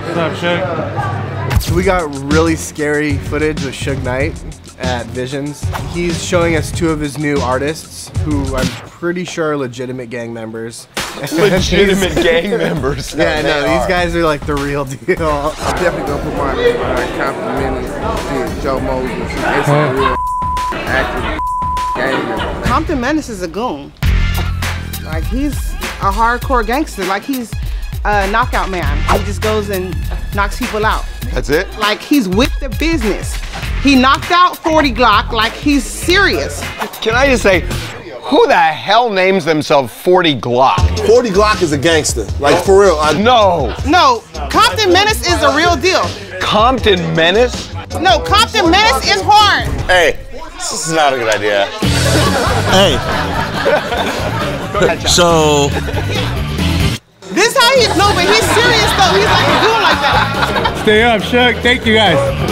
What's up, Suge? So we got really scary footage with Suge Knight at Visions. He's showing us two of his new artists who I'm pretty sure are legitimate gang members. Legitimate gang members. Yeah, no, these guys are like the real deal. I'm definitely gonna put my compliment to Joe Moses. It's a real active gang member. Compton Menace is a goon. Like, he's a hardcore gangster. Like, he's a knockout man. He just goes and knocks people out. That's it? Like, he's with the business. He knocked out 40 Glock. Like, he's serious. Can I just say, who the hell names themselves 40 Glock? 40 Glock is a gangster. Like, for real. No. No, Compton Menace is the real deal. Compton Menace? No, Compton Menace is hard. Hey, this is not a good idea. Hey. So. This how he, no, but he's serious though. He's like a goon like that. Stay up, Suge. Thank you, guys.